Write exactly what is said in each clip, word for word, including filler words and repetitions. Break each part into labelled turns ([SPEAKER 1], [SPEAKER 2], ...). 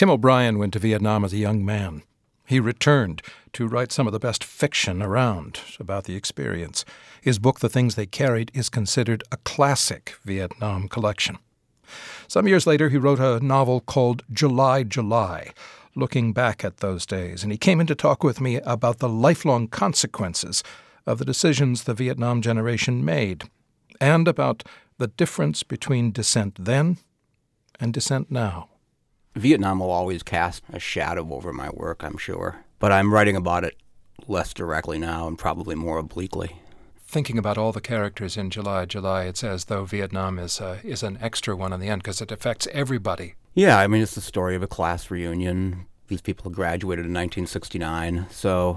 [SPEAKER 1] Tim O'Brien went to Vietnam as a young man. He returned to write some of the best fiction around about the experience. His book, The Things They Carried, is considered a classic Vietnam collection. Some years later, he wrote a novel called July, July, looking back at those days, and he came in to talk with me about the lifelong consequences of the decisions the Vietnam generation made, and about the difference between dissent then and dissent now.
[SPEAKER 2] Vietnam will always cast a shadow over my work, I'm sure. But I'm writing about it less directly now and probably more obliquely.
[SPEAKER 1] Thinking about all the characters in July, July, it's as though Vietnam is uh, is an extra one in the end because it affects everybody.
[SPEAKER 2] Yeah, I mean, it's the story of a class reunion. These people graduated in nineteen sixty-nine, so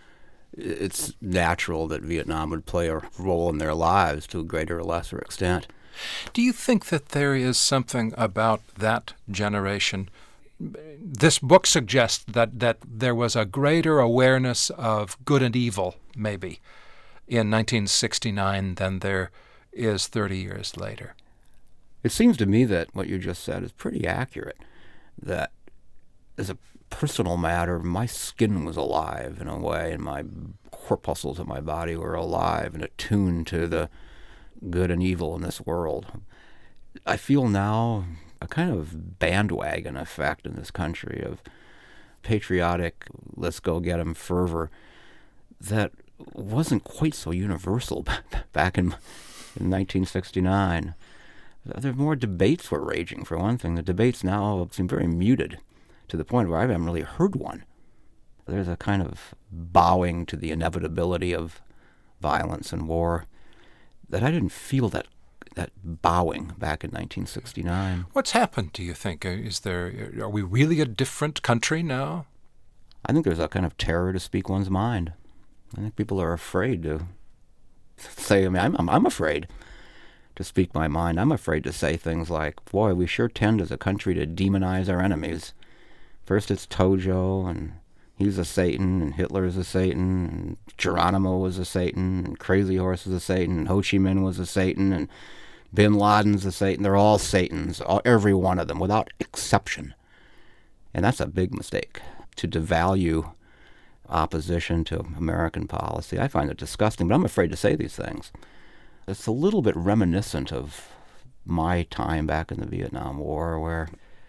[SPEAKER 2] it's natural that Vietnam would play a role in their lives to a greater or lesser extent.
[SPEAKER 1] Do you think that there is something about that generation? This book suggests that, that there was a greater awareness of good and evil, maybe, in nineteen sixty-nine than there is thirty years later.
[SPEAKER 2] It seems to me that what you just said is pretty accurate, that as a personal matter, my skin was alive in a way, and my corpuscles of my body were alive and attuned to the good and evil in this world. I feel now a kind of bandwagon effect in this country of patriotic, let's go get 'em fervor that wasn't quite so universal back in, in nineteen sixty-nine. There more debates were raging, for one thing. The debates now seem very muted to the point where I haven't really heard one. There's a kind of bowing to the inevitability of violence and war that I didn't feel that that bowing back in nineteen sixty-nine.
[SPEAKER 1] What's happened, do you think? Is there, are we really a different country now?
[SPEAKER 2] I think there's a kind of terror to speak one's mind. I think people are afraid to say, I mean, I'm, I'm, I'm afraid to speak my mind. I'm afraid to say things like, boy, we sure tend as a country to demonize our enemies. First it's Tojo, and he's a Satan, and Hitler is a Satan, and Geronimo was a Satan, and Crazy Horse is a Satan, and Ho Chi Minh was a Satan, and Bin Laden's a Satan. They're all Satans, all, every one of them, without exception. And that's a big mistake, to devalue opposition to American policy. I find it disgusting, but I'm afraid to say these things. It's a little bit reminiscent of my time back in the Vietnam War, where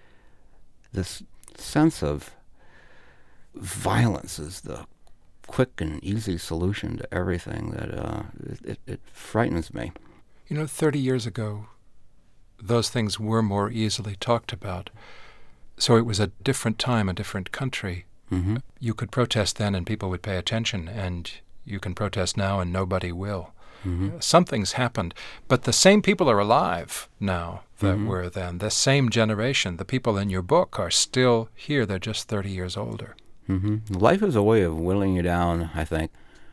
[SPEAKER 2] this sense of violence is the quick and easy solution to everything that uh, it, it frightens me.
[SPEAKER 1] You know, thirty years ago, those things were more easily talked about. So it was a different time, a different country.
[SPEAKER 2] Mm-hmm.
[SPEAKER 1] You could protest then and people would pay attention, and you can protest now and nobody will.
[SPEAKER 2] Mm-hmm.
[SPEAKER 1] Something's happened. But the same people are alive now that
[SPEAKER 2] mm-hmm.
[SPEAKER 1] were then. The same generation, the people in your book, are still here. They're just thirty years older.
[SPEAKER 2] Mm-hmm. Life is a way of whittling you down, I think.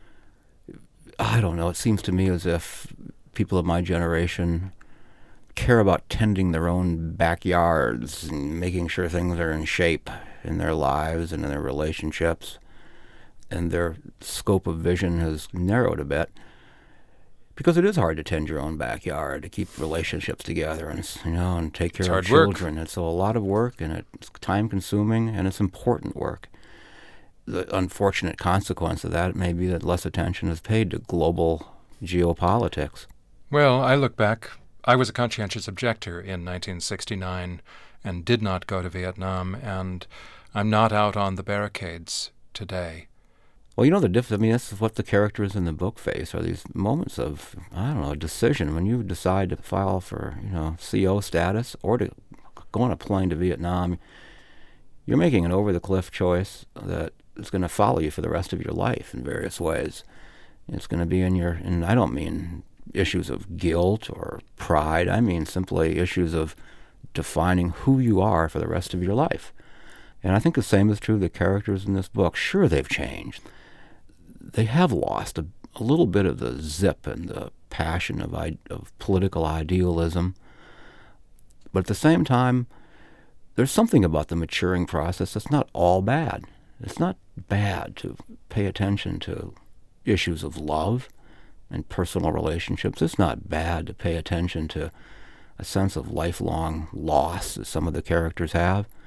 [SPEAKER 2] I don't know. It seems to me as if people of my generation care about tending their own backyards and making sure things are in shape in their lives and in their relationships. And their scope of vision has narrowed a bit. Because it is hard to tend your own backyard, to keep relationships together, and you know, and take care
[SPEAKER 1] it's
[SPEAKER 2] of
[SPEAKER 1] hard
[SPEAKER 2] children.
[SPEAKER 1] Work.
[SPEAKER 2] It's a lot of work, and it's time-consuming, and it's important work. The unfortunate consequence of that may be that less attention is paid to global geopolitics.
[SPEAKER 1] Well, I look back. I was a conscientious objector in nineteen sixty-nine and did not go to Vietnam, and I'm not out on the barricades today.
[SPEAKER 2] Well, you know the difference. I mean, this is what the characters in the book face, are these moments of, I don't know, decision. When you decide to file for, you know, C O status or to go on a plane to Vietnam, you're making an over-the-cliff choice that is going to follow you for the rest of your life in various ways. It's going to be in your, and I don't mean issues of guilt or pride. I mean simply issues of defining who you are for the rest of your life. And I think the same is true of the characters in this book. Sure, they've changed. They have lost a, a little bit of the zip and the passion of, of political idealism. But at the same time, there's something about the maturing process that's not all bad. It's not bad to pay attention to issues of love and personal relationships. It's not bad to pay attention to a sense of lifelong loss that some of the characters have.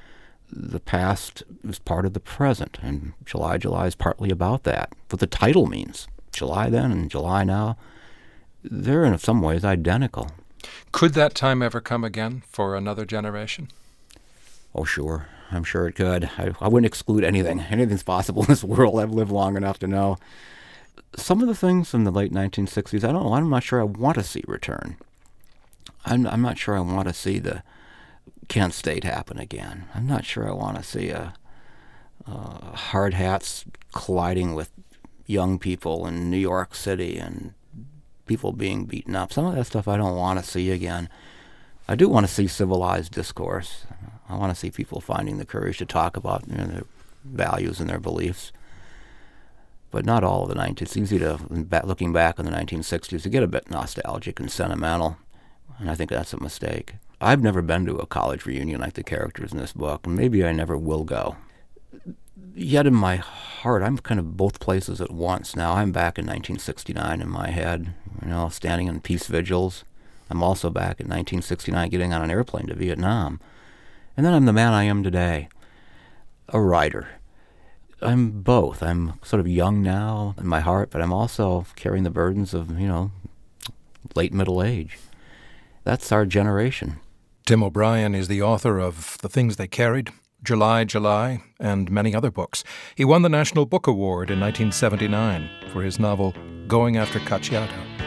[SPEAKER 2] the past is part of the present, and July, July is partly about that. What the title means, July then and July now, they're in some ways identical.
[SPEAKER 1] Could that time ever come again for another generation?
[SPEAKER 2] Oh, sure. I'm sure it could. I, I wouldn't exclude anything. Anything's possible in this world. I've lived long enough to know. Some of the things in the late nineteen sixties, I don't know, I'm not sure I want to see return. I'm, I'm not sure I want to see the Kent State happen again. I'm not sure I want to see a, uh, hard hats colliding with young people in New York City and people being beaten up. Some of that stuff I don't want to see again. I do want to see civilized discourse. I want to see people finding the courage to talk about, you know, their values and their beliefs. But not all of the nineties. It's easy to, looking back on the nineteen sixties, to get a bit nostalgic and sentimental, and I think that's a mistake. I've never been to a college reunion like the characters in this book, and maybe I never will go. Yet in my heart, I'm kind of both places at once now. I'm back in nineteen sixty-nine in my head, you know, standing in peace vigils. I'm also back in nineteen sixty-nine getting on an airplane to Vietnam. And then I'm the man I am today, a writer. I'm both. I'm sort of young now in my heart, but I'm also carrying the burdens of, you know, late middle age. That's our generation.
[SPEAKER 1] Tim O'Brien is the author of The Things They Carried, July, July, and many other books. He won the National Book Award in nineteen seventy-nine for his novel Going After Cacciato.